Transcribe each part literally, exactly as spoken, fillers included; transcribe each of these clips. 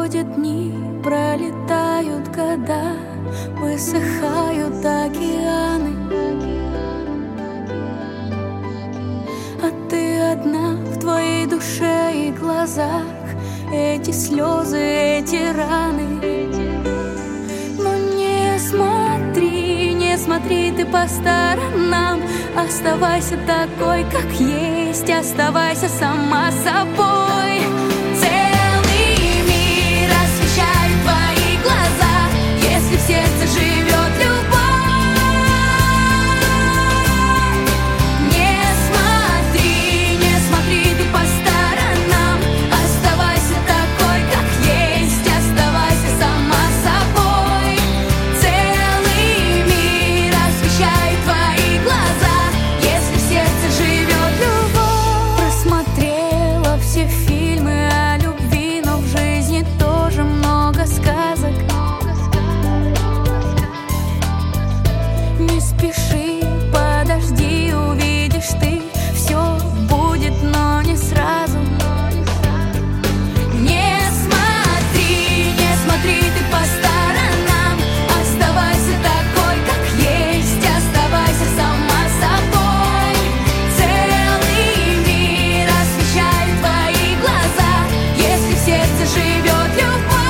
Проходят дни, пролетают года, высыхают океаны, а ты одна в твоей душе и глазах. Эти слезы, эти раны. Но не смотри, не смотри ты по сторонам. Оставайся такой, как есть, оставайся сама собой. Целый мир освещает твои глаза, если в сердце живет любовь. Не смотри, не смотри ты по сторонам. Оставайся такой, как есть, оставайся сама собой. Целый мир освещает твои глаза, если в сердце живет любовь. Просмотрела все фильмы о любви, но в жизни тоже много сказок. Не спеши, подожди, увидишь ты, все будет, но не сразу. Не смотри, не смотри ты по сторонам. Оставайся такой, как есть, оставайся сама собой. Целый мир освещает твои глаза, если в сердце живет любовь.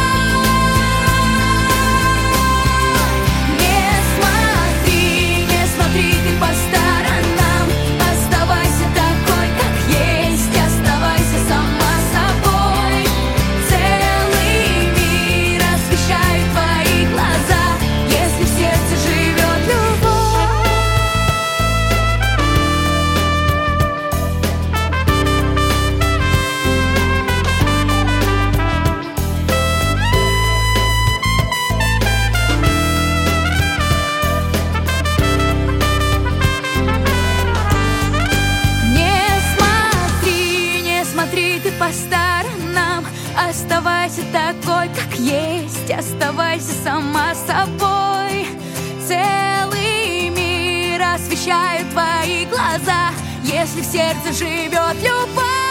Не смотри, не смотри ты по сторонам. Оставайся такой, как есть, оставайся сама собой. Целый мир освещает твои глаза, если в сердце живет любовь. Не смотри, не смотри ты по сторонам. Оставайся такой, как есть, оставайся сама собой. Целый мир освещает твои глаза, если в сердце живет любовь.